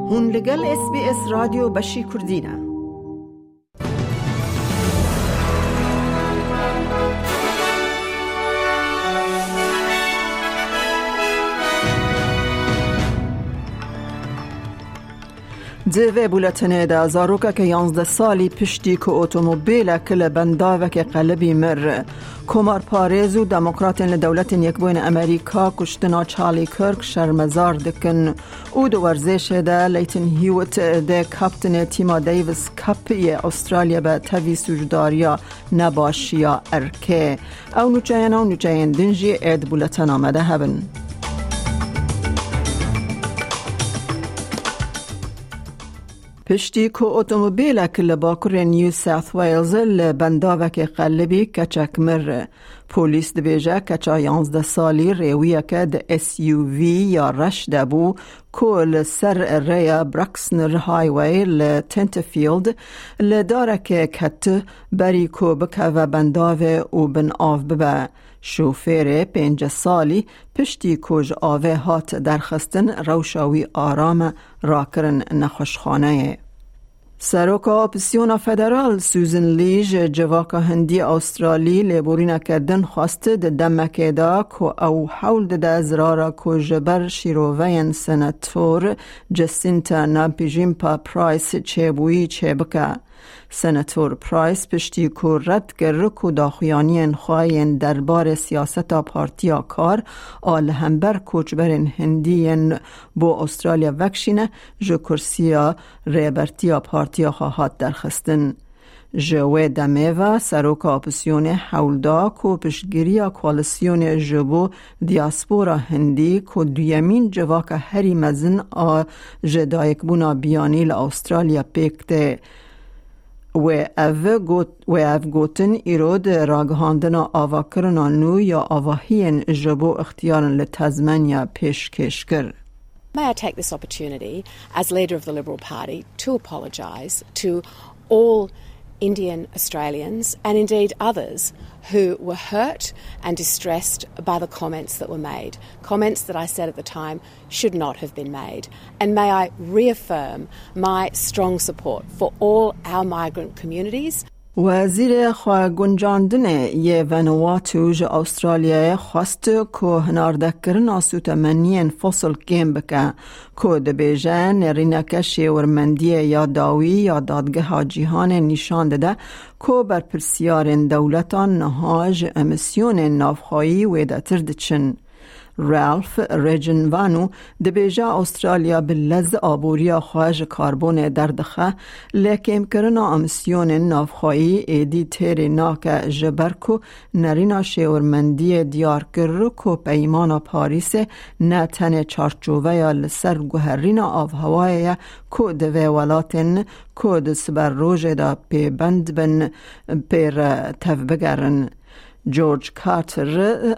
هون لگل SBS رادیو بشی کردینه. دوی بولتنه دا زاروکا که 11 سالی پشتی که اتومبیل کل بنداوه که قلبی مر کمار پارز و دموکراتین لدولتین یک بوین امریکا کشتنا چارلی کرک شرمزار دکن او دو ورزش ده لیتن هیوت ده کپتن تیما دیویس کپ استرالیا به تاوی سوجداریا نباشیا ارکه او نوچاین دنجی اید بولتن آمده هبن. پشتی که اتومبیل کل باکر نیو ساوت ویلز لبنداوه که قلبی کچک مر پولیس دبیجه کچا 11 سالی ریویه که ده SUV یا رش دبو کل سر ریا برکسنر هایوی لتنتفیلد لداره که کت بری که بکه و بنداوه و بن آف ببه شوفیر 5 سالی پشتی کج آوه هات درخستن روشاوی آرام راکرن نخوشخانه. سروکا اپسیون فدرال سوزن لیج جواکا هندی استرالی لیبورین کردن خواسته ده دمکه دا که او حول ده زرارا که جبر شیرووین سناتور جسینتا ناپیجیمپا پرایس چه بویی چه بکه. سناتور پرایس پشتی که رد گر که داخویانین خواهین دربار سیاستا پارتیا کار آل همبر کوچبرین هندین با استرالیا وکشینه جو کرسیا ریبرتیا پارتیا خواهد درخستن. جوه دمیوه سروکا اپسیون حولدا که پشتگیری کوالسیون جبو دیاسپورا هندی که دویمین جواک هری مزن جدایک بونا بیانی لأسترالیا پیکته و او گوتن ایرود راگهاندنا آوا کرنا نو یا آواهین جبو اختیارن لتزمانیا پیشکش کر. May I take this opportunity as leader of the Liberal Party to apologise to all Indian Australians and indeed others who were hurt and distressed by the comments that were made. Comments that I said at the time should not have been made. And may I reaffirm my strong support for all our migrant communities. وزیر خواه گنجاندن یه ونواتو جه استرالیا خواست که هناردکرن آسوت منین فصل گیم بکن که دبیجه نرینک شیورمندی یا داوی یا دادگه ها جیهان نشان داده که بر پرسیارن دولتان نهاج امیسیون نافخایی ویده تردچن. رالف ریجنوانو دبیجه استرالیا بلز آبوریا خواهج کاربون دردخه لیکن کرنا امسیون نافخایی ایدی تیری ناک جبرکو نرینا شیورمندی دیار کرو کو پیمان پاریس نتن چارچوه یا لسر گوهرین آف هوای کو دوی ولاتن کو دسبر روژ دا پی بند بن پیر تف بگرن. جورج کارتر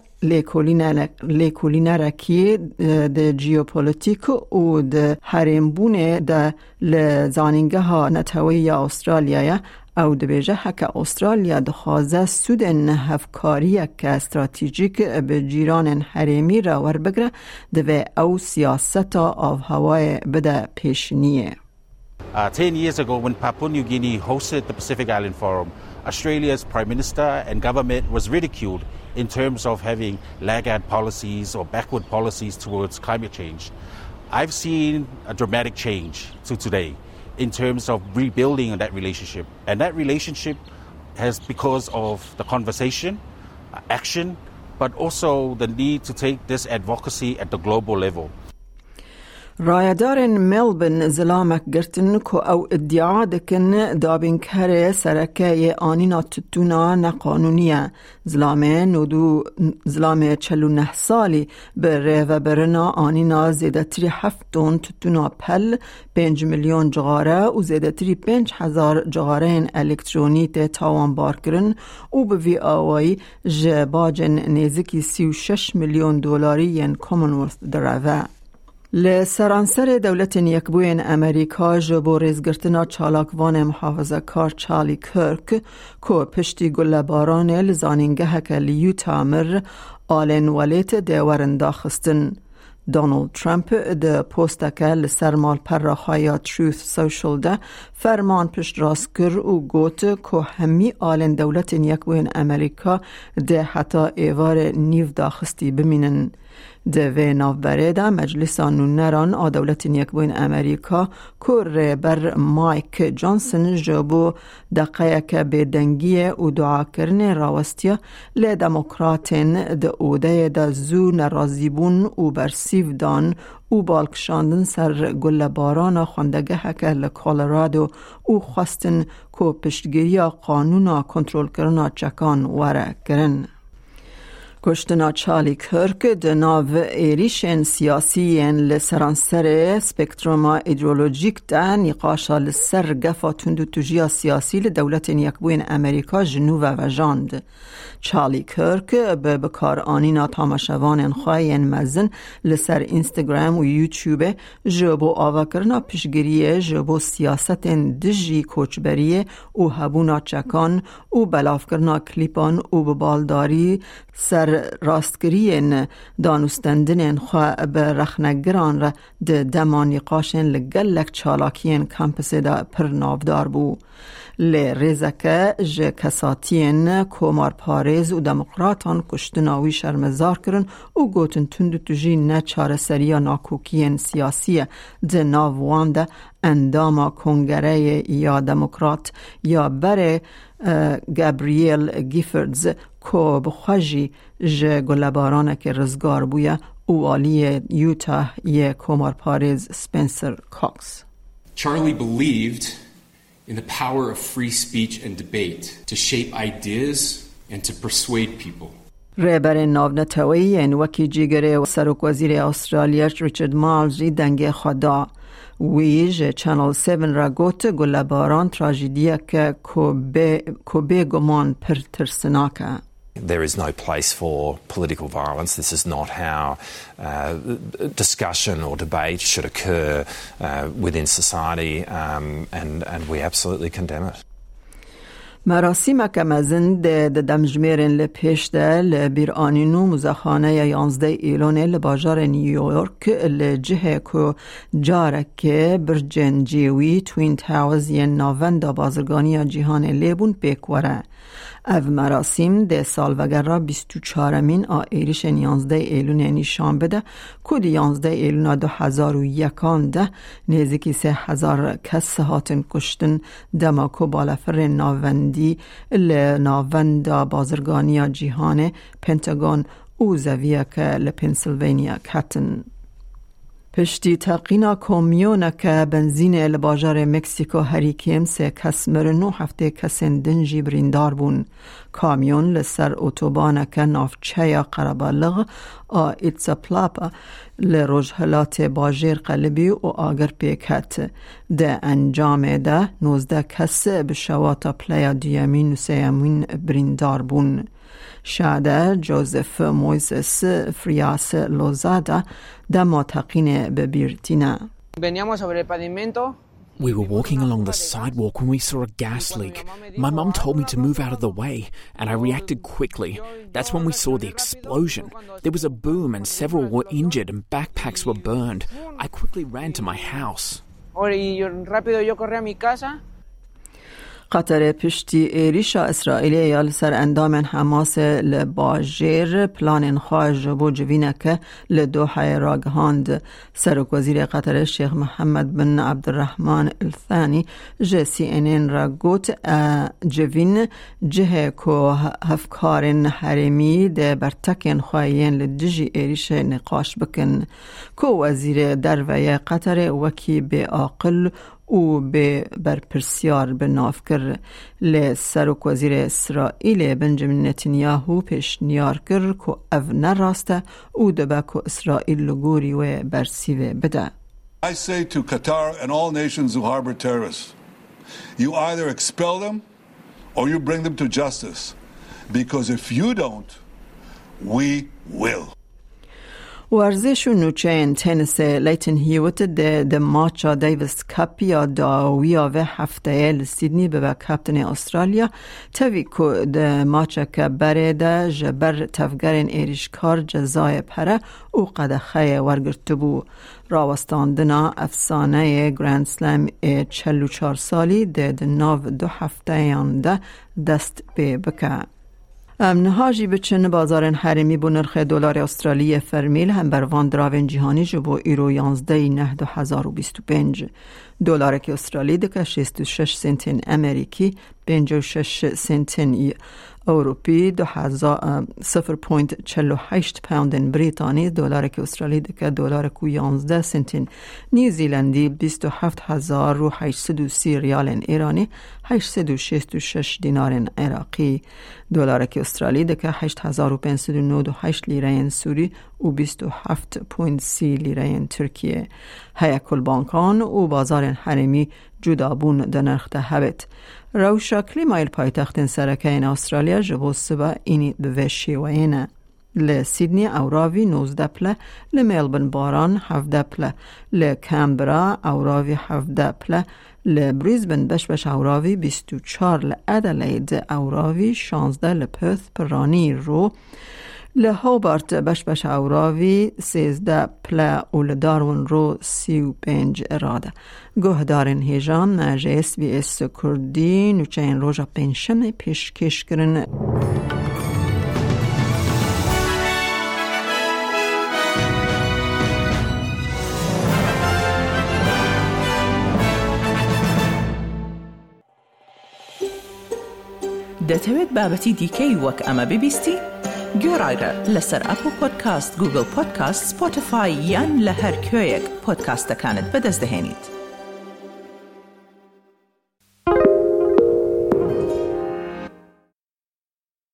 لیکولینه رکی ده جیوپولیتیک و ده حریمبونه ده لزانینگه ها نتوی استرالیا او ده بیجه حک استرالیا ده خوازه سود نهفکاری که استراتیجیک به جیران حریمی را ور بگره ده او سیاست آف هوای بده پیشنیه. 10 years ago when Papua New Guinea hosted the Pacific Island Forum, Australia's Prime Minister and government was ridiculed in terms of having laggard policies or backward policies towards climate change. I've seen a dramatic change to today in terms of rebuilding that relationship. And that relationship has because of the conversation, action, but also the need to take this advocacy at the global level. رایدارن ملبن زلامک گرتن که او ادعا دکن دابین کره سرکه آنینا تتونا نقانونیه. زلامه 49 سالی بره و برنا آنینا زیده تری 7 تن تتونا پل 5 میلیون جغاره و زیده تری 5,000 جغاره الکترونیت تاوان بار کرن و به وی آوائی جباجن نیزکی 36 میلیون دلاری ین کامنولث دروه. لسرانسر دولت یکبوین امریکا جبو ریزگرتنا چالاکوان محافظه کار چارلی کرک که پشتی گلباران لزانینگه که لیو تامر آلن ولیت دیورن داخستن. دونالد ترامپ ده پوستک لسر مال پر خوایا تروث سوشل ده فرمان پشت راست کر و گوت که همی آلن دولت یکوین امریکا ده حتی ایوار نیو داخستی بمینن. ده و نوبره ده مجلس نونران آ دولت یکوین امریکا که بر مایک جانسن جابو دقیه که بدنگی و دعا کرن راوستیا لی دموکراتین ده اوده ده زو نرازیبون و برسیو دان او بالکشاندن سر گل باران خوندگه هکه لکولرادو او خواستن که پشتگیری قانون کنترل کرنا چکان وره کرن. کشتنا چالی کرک ده ناو ایریشن سیاسیین لسرانسر سپکتروما ایدئولوژیک ده نقاشا لسر گفا تندو تجیا سیاسی لدولت یکبوین امریکا جنوب و جاند. چالی کرک به بکار آنینا تاماشوان خواهین مزن لسر اینستاگرام و یوتیوب جبو آوا کرنا پیشگیری جبو سیاست دجی کوچبریه و هبونا چکان و بلاف کرنا کلیپان و ببالداری سر راستگرین دانستندن خواه به رخنگران را ده دمان نقاشن لگلک چالاکین کمپس دا پر نافدار بو. لی ریزکه جه کساتین کومار پارز و دموکراتان کشتناوی شرمزار کرن و گوتن تندو تجی نه چاره سریا ناکوکین سیاسی ده ناوان ده انداما کنگره یا دموکرات یا بره گابریل گیفردز که بخواجی جه گلبارانه که رزگار بویا او والی یوتا یه کومار پارز سپنسر کاکس. Charlie believed in the power of free speech and debate to shape ideas and to persuade people. رهبر ناونتوی انوکی جیگره و سروک وزیر استرالیا ریچارد مالزی دنگ خدا ویج چنل 7 را گوت گلباران تراژدیه که کوبه گمان پر ترسناکه. There is no place for political violence. This is not how discussion or debate should occur within society, and we absolutely condemn it. مراسم که مزن ده دمجمیرن لپیش ده لبیر آنینو مزخانه 11 ایلون لباجار نیویورک لجهه که جارک برجن جیوی توین تاوز ین ناون دا بازرگانی جهان لیبون پیکوره. او مراسم ده سال وگر را 24مین ایریش 11 ایلون نشان بده که 11 ایلون 2001 ده نزدیکی 3000 کس هاتن کشتن دماکو بالافر ناوندی لناوندا بازرگانی جهان پنتاگون او زویه که لپنسلوانیا کتن. پشتی تقینا کامیونه که بنزین لباجار مکسیکو هریکیم 3 کس مرن و 7 کسین دنجی بریندار بون. کامیون لسر اتوبانه که نافچه قربالغ ایتساپلاپا لروجهلات باجیر قلبی و آگر پیکت. ده انجام ده 19 کس به شواتا پلیا دیامین و سیامین بریندار بون. شاده جوزف مویزس فریاس لوزادا دما تقین ببیرتینا. We were walking along the sidewalk when we saw a gas leak. My mum told me to move out of the way, and I reacted quickly. That's when we saw the explosion. There was a boom and several were injured and backpacks were burned. I quickly ran to my house. قطر پشتی ایریشا اسرائیلی یا لسر اندام حماس لباجیر پلان خواهج بو جوینه که لدوحه راگهاند. سروک وزیر قطر شیخ محمد بن عبدالرحمن الثانی CNN را گوت جوین جه که هفکارن حرمی ده برتکن خواهین لدجی ایریش نقاش بکن. که وزیر درویه قطر وکی به آقل او به برپرسیار به نافکر لسروک وزیر اسرائیل بنجامین نتانیاهو پیشنهاد کرد که او نراسته او دبا که اسرائیل لگوری و برسیوه بده. I say to Qatar and all nations who harbor terrorists, you either expel them or you bring them to justice, because if you don't, we will. ورزش و نوچین تنس لیتن هیوت ده ماچا دیویس کپ یا داویا و هفته لسیدنی به کپتن استرالیا توی که ده ماچا که برده جبر تفگرین ایریشکار جزای پره او قدخه ورگرت بو. راوستاندنا افسانه گراند سلام 44 سالی ده ناو 2 هفته ده دست به بکه. نهاجی بچن بازار حرمی بو نرخ دلار استرالی فرمیل هم بر وان دراون جهانی جبو ایرو 11.2025 دلار که استرالی دکه 66 سنتین امریکی 56 سنتین اروپی 0.48 پوند بریتانی دلار که استرالی دکه دلار کو 11 سنتین نیوزیلندی 27,830 ریال ایرانی 866 دینار عراقی دلار که استرالی دکه 8,598 لیره سوری و 27.30 لیره ترکیه. هیکل بانکان و بازار حرمی جدابون در نرخ هبت. روشا کلیمایل پایتخت سرکه این استرالیا جبو سبا اینی دوشی و اینه. لسیدنی اوراوی 19 پله، لملبن باران 17 پله، لکامبرا اوراوی 17 پله، لبریزبن بش اوراوی 24، لادلید اوراوی 16، لپرث پرانی رو، لهوبارت بش اوراوی 13 پله و لدارون رو 35 اراده. گهدارن هیجان مرجع SBS کردی نوچین روژا پنجشنبه پیشکش کرن. دەتەوێت بابەتی دیکەی وەک ئەمە ببیستی؟ گۆڕایرە لەسەر ئەپل پۆدکاست، گوگل پۆدکاست، سپۆتیفای یان لە هەر کوێیەک پۆدکاستەکانت بەدەست دەهێنیت.